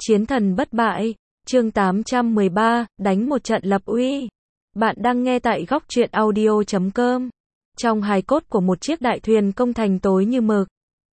Chiến thần bất bại, chương 813, đánh một trận lập uy. Bạn đang nghe tại góc truyện audio.com. Trong hài cốt của một chiếc đại thuyền công thành tối như mực,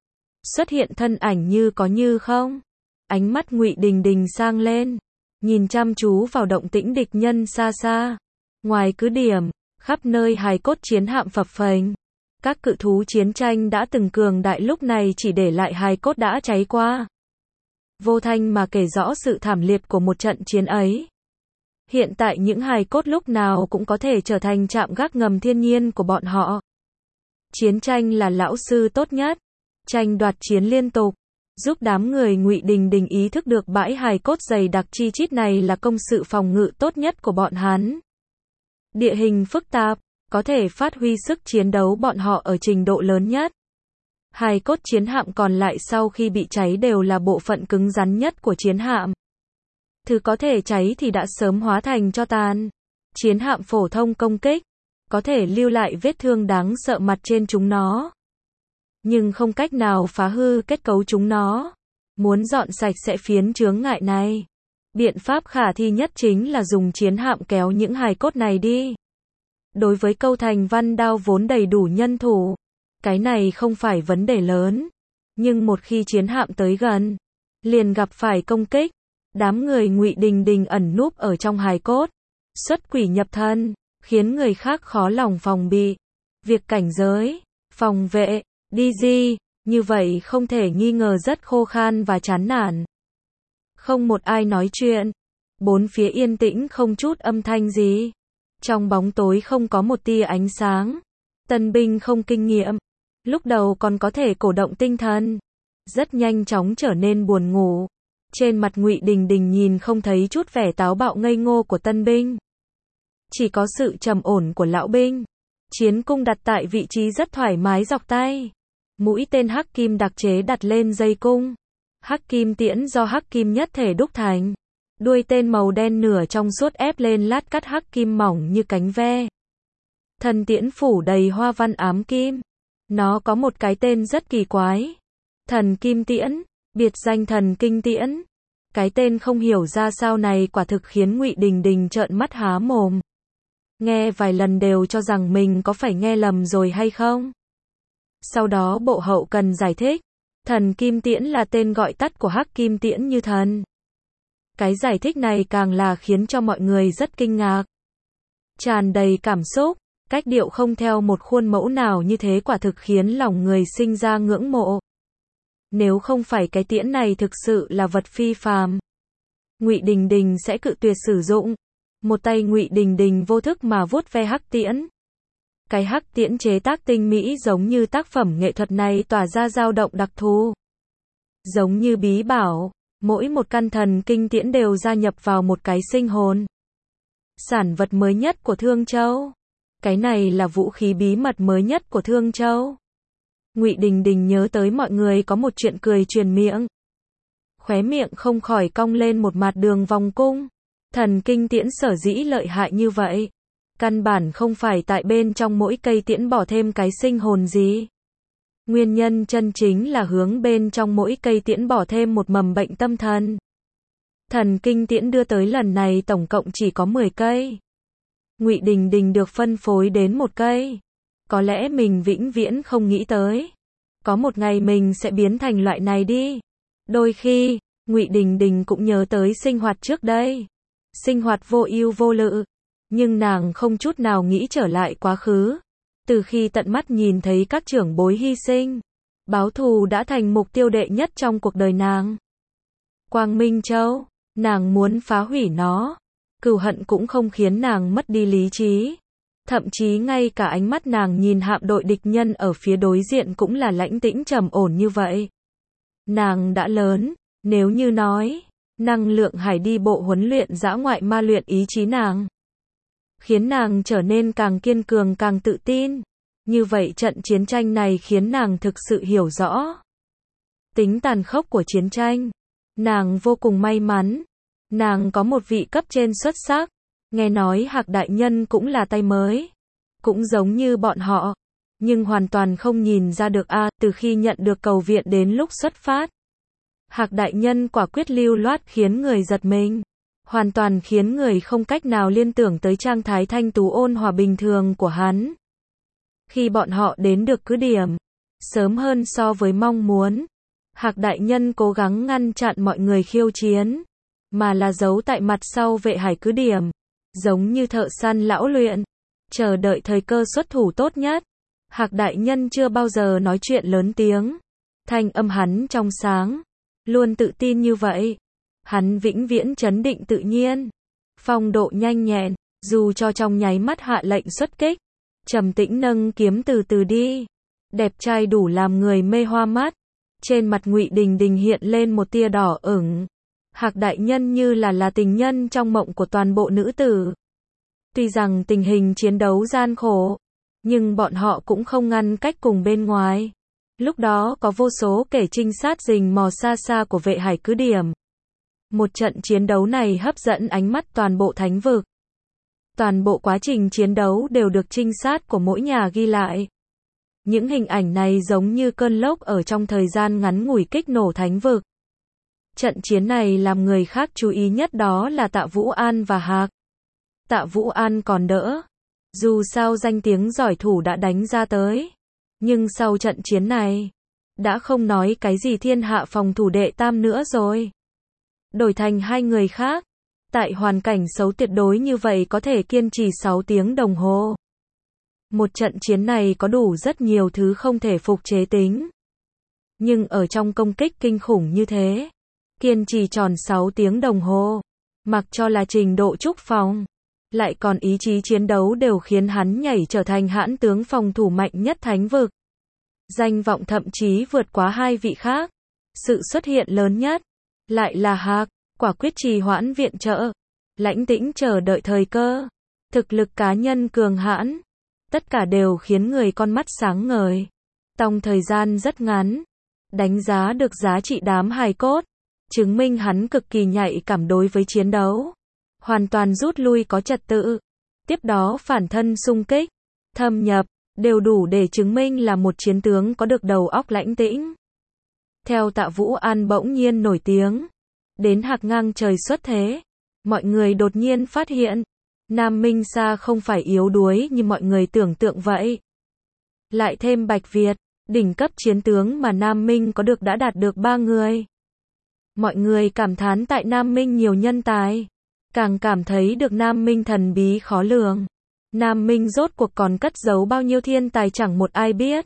xuất hiện thân ảnh như có như không. Ánh mắt Ngụy Đình Đình sang lên, nhìn chăm chú vào động tĩnh địch nhân xa xa. Ngoài cứ điểm, khắp nơi hài cốt chiến hạm phập phềnh. Các cự thú chiến tranh đã từng cường đại lúc này chỉ để lại hài cốt đã cháy qua. Vô thanh mà kể rõ sự thảm liệt của một trận chiến ấy. Hiện tại những hài cốt lúc nào cũng có thể trở thành trạm gác ngầm thiên nhiên của bọn họ. Chiến tranh là lão sư tốt nhất. Tranh đoạt chiến liên tục, giúp đám người Ngụy Đình Đình ý thức được bãi hài cốt dày đặc chi chít này là công sự phòng ngự tốt nhất của bọn hắn. Địa hình phức tạp, có thể phát huy sức chiến đấu bọn họ ở trình độ lớn nhất. Hài cốt chiến hạm còn lại sau khi bị cháy đều là bộ phận cứng rắn nhất của chiến hạm. Thứ có thể cháy thì đã sớm hóa thành tro tàn. Chiến hạm phổ thông công kích, có thể lưu lại vết thương đáng sợ mặt trên chúng nó, nhưng không cách nào phá hư kết cấu chúng nó. Muốn dọn sạch sẽ phiến chướng ngại này, biện pháp khả thi nhất chính là dùng chiến hạm kéo những hài cốt này đi. Đối với Câu Thành Văn Đao vốn đầy đủ nhân thủ, cái này không phải vấn đề lớn. Nhưng một khi chiến hạm tới gần, liền gặp phải công kích. Đám người Ngụy Đình Đình ẩn núp ở trong hài cốt, xuất quỷ nhập thân, khiến người khác khó lòng phòng bị. Việc cảnh giới, phòng vệ, đi di, như vậy không thể nghi ngờ rất khô khan và chán nản. Không một ai nói chuyện. Bốn phía yên tĩnh không chút âm thanh gì. Trong bóng tối không có một tia ánh sáng. Tân binh không kinh nghiệm, lúc đầu còn có thể cổ động tinh thần, rất nhanh chóng trở nên buồn ngủ. Trên mặt Ngụy Đình Đình nhìn không thấy chút vẻ táo bạo ngây ngô của tân binh, chỉ có sự trầm ổn của lão binh. Chiến cung đặt tại vị trí rất thoải mái dọc tay. Mũi tên hắc kim đặc chế đặt lên dây cung. Hắc kim tiễn do hắc kim nhất thể đúc thành. Đuôi tên màu đen nửa trong suốt ép lên lát cắt hắc kim mỏng như cánh ve. Thần tiễn phủ đầy hoa văn ám kim. Nó có một cái tên rất kỳ quái. Thần kim tiễn, biệt danh thần kinh tiễn. Cái tên không hiểu ra sao này quả thực khiến Ngụy Đình Đình trợn mắt há mồm. Nghe vài lần đều cho rằng mình có phải nghe lầm rồi hay không. Sau đó bộ hậu cần giải thích. Thần kim tiễn là tên gọi tắt của hắc kim tiễn như thần. Cái giải thích này càng là khiến cho mọi người rất kinh ngạc. Tràn đầy cảm xúc, cách điệu không theo một khuôn mẫu nào như thế quả thực khiến lòng người sinh ra ngưỡng mộ. Nếu không phải cái tiễn này thực sự là vật phi phàm, Ngụy Đình Đình sẽ cự tuyệt sử dụng. Một tay Ngụy Đình Đình vô thức mà vuốt ve hắc tiễn. Cái hắc tiễn chế tác tinh mỹ giống như tác phẩm nghệ thuật này tỏa ra dao động đặc thù. Giống như bí bảo, mỗi một căn thần kinh tiễn đều gia nhập vào một cái sinh hồn. Sản vật mới nhất của Thương Châu. Cái này là vũ khí bí mật mới nhất của Thương Châu. Ngụy Đình Đình nhớ tới mọi người có một chuyện cười truyền miệng. Khóe miệng không khỏi cong lên một mặt đường vòng cung. Thần kinh tiễn sở dĩ lợi hại như vậy, căn bản không phải tại bên trong mỗi cây tiễn bỏ thêm cái sinh hồn gì. Nguyên nhân chân chính là hướng bên trong mỗi cây tiễn bỏ thêm một mầm bệnh tâm thần. Thần kinh tiễn đưa tới lần này tổng cộng chỉ có 10 cây. Ngụy Đình Đình được phân phối đến một cây. Có lẽ mình vĩnh viễn không nghĩ tới. Có một ngày mình sẽ biến thành loại này đi. Đôi khi, Ngụy Đình Đình cũng nhớ tới sinh hoạt trước đây. Sinh hoạt vô ưu vô lự. Nhưng nàng không chút nào nghĩ trở lại quá khứ. Từ khi tận mắt nhìn thấy các trưởng bối hy sinh, báo thù đã thành mục tiêu đệ nhất trong cuộc đời nàng. Quang Minh Châu, nàng muốn phá hủy nó. Cừu hận cũng không khiến nàng mất đi lý trí. Thậm chí ngay cả ánh mắt nàng nhìn hạm đội địch nhân ở phía đối diện cũng là lãnh tĩnh trầm ổn như vậy. Nàng đã lớn, nếu như nói, năng lượng hải đi bộ huấn luyện dã ngoại ma luyện ý chí nàng, khiến nàng trở nên càng kiên cường càng tự tin. Như vậy trận chiến tranh này khiến nàng thực sự hiểu rõ tính tàn khốc của chiến tranh. Nàng vô cùng may mắn. Nàng có một vị cấp trên xuất sắc. Nghe nói Hạc đại nhân cũng là tay mới, cũng giống như bọn họ, nhưng hoàn toàn không nhìn ra được từ khi nhận được cầu viện đến lúc xuất phát, Hạc đại nhân quả quyết lưu loát khiến người giật mình. Hoàn toàn khiến người không cách nào liên tưởng tới trạng thái thanh tú ôn hòa bình thường của hắn. Khi bọn họ đến được cứ điểm, sớm hơn so với mong muốn, Hạc đại nhân cố gắng ngăn chặn mọi người khiêu chiến, mà là giấu tại mặt sau vệ hải cứ điểm, giống như thợ săn lão luyện, chờ đợi thời cơ xuất thủ tốt nhất. Hạc đại nhân chưa bao giờ nói chuyện lớn tiếng, thanh âm hắn trong sáng, luôn tự tin như vậy. Hắn vĩnh viễn trấn định tự nhiên, phong độ nhanh nhẹn, dù cho trong nháy mắt hạ lệnh xuất kích, trầm tĩnh nâng kiếm từ từ đi, đẹp trai đủ làm người mê hoa mắt. Trên mặt Ngụy Đình Đình hiện lên một tia đỏ ửng. Hạc đại nhân như là tình nhân trong mộng của toàn bộ nữ tử. Tuy rằng tình hình chiến đấu gian khổ, nhưng bọn họ cũng không ngăn cách cùng bên ngoài. Lúc đó có vô số kẻ trinh sát rình mò xa xa của vệ hải cứ điểm. Một trận chiến đấu này hấp dẫn ánh mắt toàn bộ thánh vực. Toàn bộ quá trình chiến đấu đều được trinh sát của mỗi nhà ghi lại. Những hình ảnh này giống như cơn lốc ở trong thời gian ngắn ngủi kích nổ thánh vực. Trận chiến này làm người khác chú ý nhất đó là Tạ Vũ An và Hạc. Tạ Vũ An còn đỡ. Dù sao danh tiếng giỏi thủ đã đánh ra tới. Nhưng sau trận chiến này, đã không nói cái gì thiên hạ phòng thủ đệ tam nữa rồi. Đổi thành hai người khác, tại hoàn cảnh xấu tuyệt đối như vậy có thể kiên trì 6 tiếng đồng hồ. Một trận chiến này có đủ rất nhiều thứ không thể phục chế tính. Nhưng ở trong công kích kinh khủng như thế, kiên trì tròn 6 tiếng đồng hồ, mặc cho là trình độ trúc phòng, lại còn ý chí chiến đấu đều khiến hắn nhảy trở thành hãn tướng phòng thủ mạnh nhất thánh vực. Danh vọng thậm chí vượt quá hai vị khác. Sự xuất hiện lớn nhất, lại là Hạc, quả quyết trì hoãn viện trợ, lãnh tĩnh chờ đợi thời cơ, thực lực cá nhân cường hãn. Tất cả đều khiến người con mắt sáng ngời. Trong thời gian rất ngắn, đánh giá được giá trị đám hài cốt, chứng minh hắn cực kỳ nhạy cảm đối với chiến đấu. Hoàn toàn rút lui có trật tự. Tiếp đó phản thân xung kích, thâm nhập, đều đủ để chứng minh là một chiến tướng có được đầu óc lãnh tĩnh. Theo Tạ Vũ An bỗng nhiên nổi tiếng, đến Hạc ngang trời xuất thế, mọi người đột nhiên phát hiện, Nam Minh Sa không phải yếu đuối như mọi người tưởng tượng vậy. Lại thêm Bạch Việt, đỉnh cấp chiến tướng mà Nam Minh có được đã đạt được 3 người. Mọi người cảm thán tại Nam Minh nhiều nhân tài, càng cảm thấy được Nam Minh thần bí khó lường. Nam Minh rốt cuộc còn cất giấu bao nhiêu thiên tài chẳng một ai biết.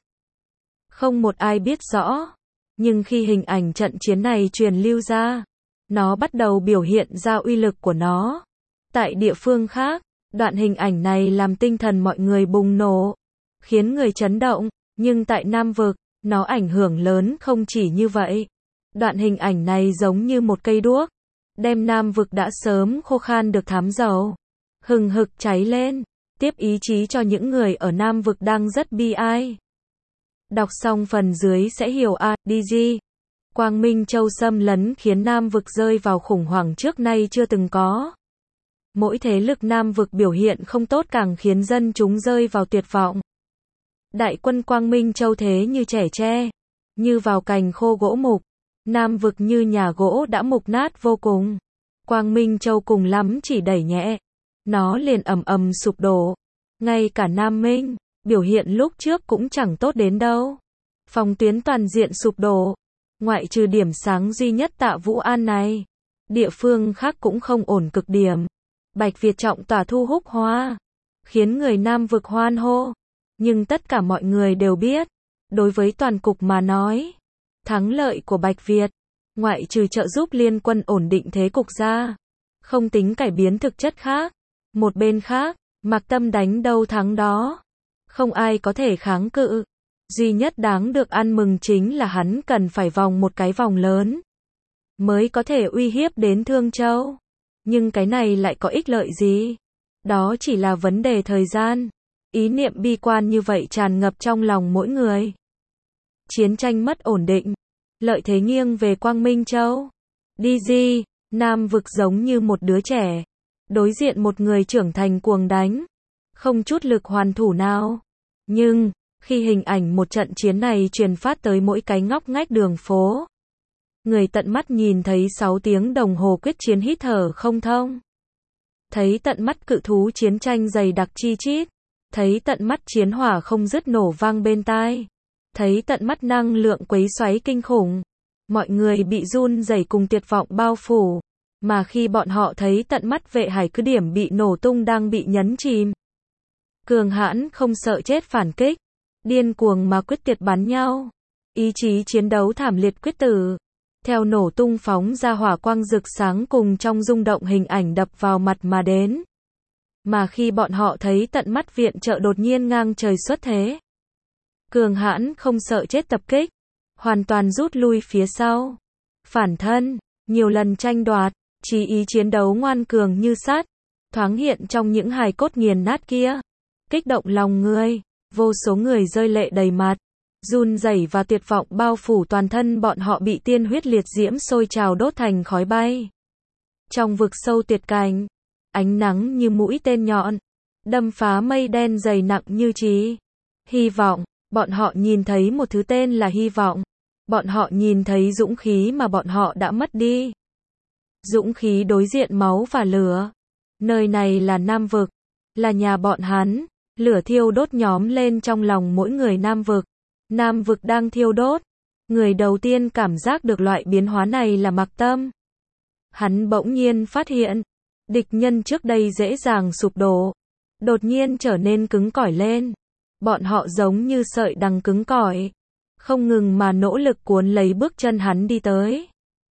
Không một ai biết rõ. Nhưng khi hình ảnh trận chiến này truyền lưu ra, nó bắt đầu biểu hiện ra uy lực của nó. Tại địa phương khác, đoạn hình ảnh này làm tinh thần mọi người bùng nổ, khiến người chấn động, nhưng tại Nam Vực, nó ảnh hưởng lớn không chỉ như vậy. Đoạn hình ảnh này giống như một cây đuốc, đem Nam Vực đã sớm khô khan được thám dầu, hừng hực cháy lên, tiếp ý chí cho những người ở Nam Vực đang rất bi ai. Đọc xong phần dưới sẽ hiểu DG. Quang Minh Châu xâm lấn khiến Nam Vực rơi vào khủng hoảng trước nay chưa từng có. Mỗi thế lực Nam Vực biểu hiện không tốt càng khiến dân chúng rơi vào tuyệt vọng. Đại quân Quang Minh Châu thế như trẻ tre, như vào cành khô gỗ mục. Nam Vực như nhà gỗ đã mục nát vô cùng. Quang Minh Châu cùng lắm chỉ đẩy nhẹ, nó liền ầm ầm sụp đổ. Ngay cả Nam Minh, biểu hiện lúc trước cũng chẳng tốt đến đâu. Phòng tuyến toàn diện sụp đổ. Ngoại trừ điểm sáng duy nhất Tạ Vũ An này, địa phương khác cũng không ổn cực điểm. Bạch Việt trọng tỏa thu hút hoa, khiến người Nam Vực hoan hô. Nhưng tất cả mọi người đều biết, đối với toàn cục mà nói, thắng lợi của Bạch Việt, ngoại trừ trợ giúp liên quân ổn định thế cục ra, không tính cải biến thực chất khác. Một bên khác, Mạc Tâm đánh đâu thắng đó, không ai có thể kháng cự. Duy nhất đáng được ăn mừng chính là hắn cần phải vòng một cái vòng lớn, mới có thể uy hiếp đến Thương Châu. Nhưng cái này lại có ích lợi gì? Đó chỉ là vấn đề thời gian. Ý niệm bi quan như vậy tràn ngập trong lòng mỗi người. Chiến tranh mất ổn định, lợi thế nghiêng về Quang Minh Châu. DG, Nam Vực giống như một đứa trẻ, đối diện một người trưởng thành cuồng đánh, không chút lực hoàn thủ nào. Nhưng, khi hình ảnh một trận chiến này truyền phát tới mỗi cái ngóc ngách đường phố, Người tận mắt nhìn thấy 6 tiếng đồng hồ quyết chiến hít thở không thông. Thấy tận mắt cự thú chiến tranh dày đặc chi chít. Thấy tận mắt chiến hỏa không dứt nổ vang bên tai. Thấy tận mắt năng lượng quấy xoáy kinh khủng. Mọi người bị run rẩy cùng tuyệt vọng bao phủ. Mà khi bọn họ thấy tận mắt vệ hải cứ điểm bị nổ tung đang bị nhấn chìm. Cường hãn không sợ chết phản kích. Điên cuồng mà quyết tuyệt bắn nhau. Ý chí chiến đấu thảm liệt quyết tử. Theo nổ tung phóng ra hỏa quang rực sáng cùng trong rung động hình ảnh đập vào mặt mà đến. Mà khi bọn họ thấy tận mắt viện trợ đột nhiên ngang trời xuất thế. Cường hãn không sợ chết tập kích. Hoàn toàn rút lui phía sau. Phản thân, nhiều lần tranh đoạt, chí ý chiến đấu ngoan cường như sắt. Thoáng hiện trong những hài cốt nghiền nát kia. Kích động lòng người, vô số người rơi lệ đầy mặt. Run rẩy và tuyệt vọng bao phủ toàn thân bọn họ bị tiên huyết liệt diễm sôi trào đốt thành khói bay. Trong vực sâu tuyệt cảnh, ánh nắng như mũi tên nhọn, đâm phá mây đen dày nặng như trí. Hy vọng, bọn họ nhìn thấy một thứ tên là hy vọng. Bọn họ nhìn thấy dũng khí mà bọn họ đã mất đi. Dũng khí đối diện máu và lửa. Nơi này là Nam Vực, là nhà bọn hắn. Lửa thiêu đốt nhóm lên trong lòng mỗi người Nam Vực. Nam Vực đang thiêu đốt. Người đầu tiên cảm giác được loại biến hóa này là Mạc Tâm. Hắn bỗng nhiên phát hiện, địch nhân trước đây dễ dàng sụp đổ, đột nhiên trở nên cứng cỏi lên. Bọn họ giống như sợi đằng cứng cỏi, không ngừng mà nỗ lực cuốn lấy bước chân hắn đi tới.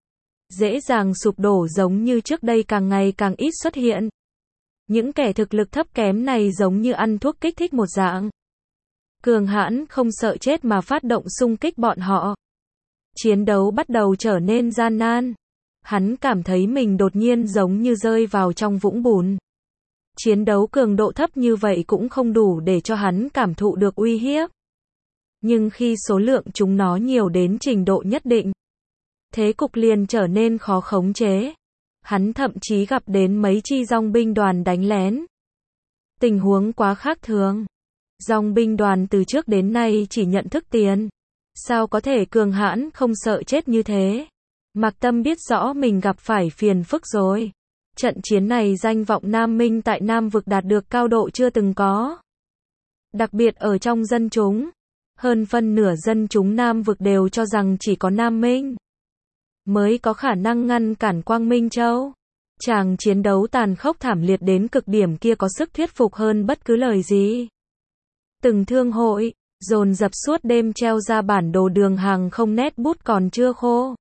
Dễ dàng sụp đổ giống như trước đây càng ngày càng ít xuất hiện. Những kẻ thực lực thấp kém này giống như ăn thuốc kích thích một dạng. Cường hãn không sợ chết mà phát động xung kích bọn họ. Chiến đấu bắt đầu trở nên gian nan. Hắn cảm thấy mình đột nhiên giống như rơi vào trong vũng bùn. Chiến đấu cường độ thấp như vậy cũng không đủ để cho hắn cảm thụ được uy hiếp. Nhưng khi số lượng chúng nó nhiều đến trình độ nhất định, thế cục liền trở nên khó khống chế. Hắn thậm chí gặp đến mấy chi dòng binh đoàn đánh lén. Tình huống quá khác thường. Dòng binh đoàn từ trước đến nay chỉ nhận thức tiền. Sao có thể cường hãn không sợ chết như thế? Mạc Tâm biết rõ mình gặp phải phiền phức rồi. Trận chiến này danh vọng Nam Minh tại Nam Vực đạt được cao độ chưa từng có. Đặc biệt ở trong dân chúng. Hơn phân nửa dân chúng Nam Vực đều cho rằng chỉ có Nam Minh mới có khả năng ngăn cản Quang Minh Châu. Chàng chiến đấu tàn khốc thảm liệt đến cực điểm kia có sức thuyết phục hơn bất cứ lời gì. Từng thương hội, dồn dập suốt đêm treo ra bản đồ đường hàng không nét bút còn chưa khô.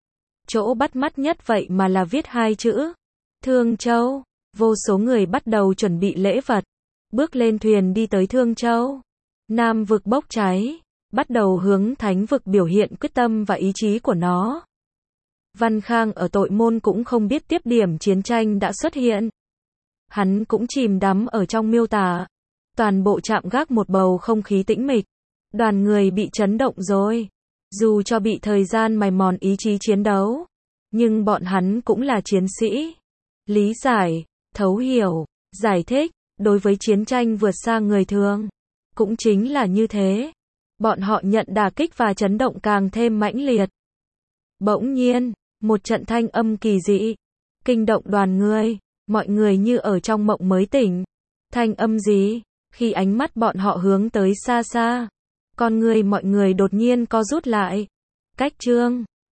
Chỗ bắt mắt nhất vậy mà là viết 2 chữ. Thương Châu. Vô số người bắt đầu chuẩn bị lễ vật. Bước lên thuyền đi tới Thương Châu. Nam Vực bốc cháy. Bắt đầu hướng Thánh Vực biểu hiện quyết tâm và ý chí của nó. Văn Khang ở Tội Môn cũng không biết tiếp điểm chiến tranh đã xuất hiện. Hắn cũng chìm đắm ở trong miêu tả. Toàn bộ trạm gác một bầu không khí tĩnh mịch. Đoàn người bị chấn động rồi. Dù cho bị thời gian mài mòn ý chí chiến đấu, nhưng bọn hắn cũng là chiến sĩ. Lý giải, thấu hiểu, giải thích, đối với chiến tranh vượt xa người thường. Cũng chính là như thế. Bọn họ nhận đả kích và chấn động càng thêm mãnh liệt. Bỗng nhiên, một trận thanh âm kỳ dị, kinh động đoàn người, mọi người như ở trong mộng mới tỉnh. Thanh âm gì? Khi ánh mắt bọn họ hướng tới xa xa, con người mọi người đột nhiên co rút lại. Cách chương